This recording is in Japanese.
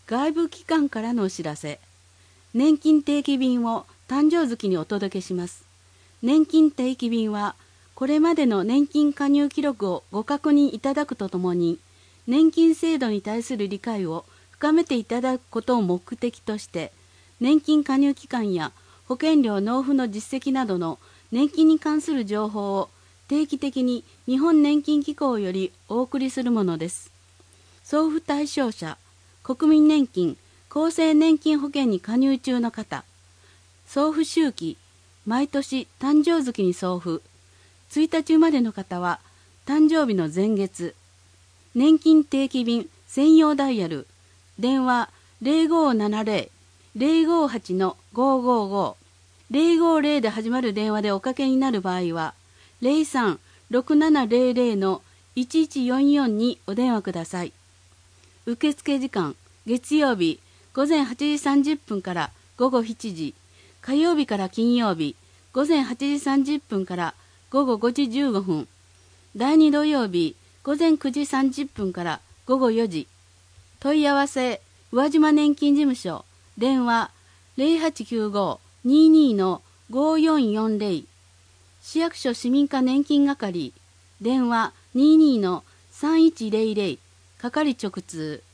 外部機関からのお知らせ。年金定期便を誕生月にお届けします。年金定期便は、これまでの年金加入記録をご確認いただくとともに、年金制度に対する理解を深めていただくことを目的として、年金加入期間や保険料納付の実績などの年金に関する情報を定期的に日本年金機構よりお送りするものです。送付対象者、国民年金、厚生年金保険に加入中の方、送付周期、毎年誕生月に送付、1日生まれの方は誕生日の前月、年金定期便専用ダイヤル、電話0570-058-555、050で始まる電話でおかけになる場合は、03-6700-1144にお電話ください。受付時間、月曜日午前8時30分から午後7時、火曜日から金曜日午前8時30分から午後5時15分、第2土曜日午前9時30分から午後4時。問い合わせ、宇和島年金事務所、電話0895-22-5440、市役所市民課年金係、電話22-3100、係直通。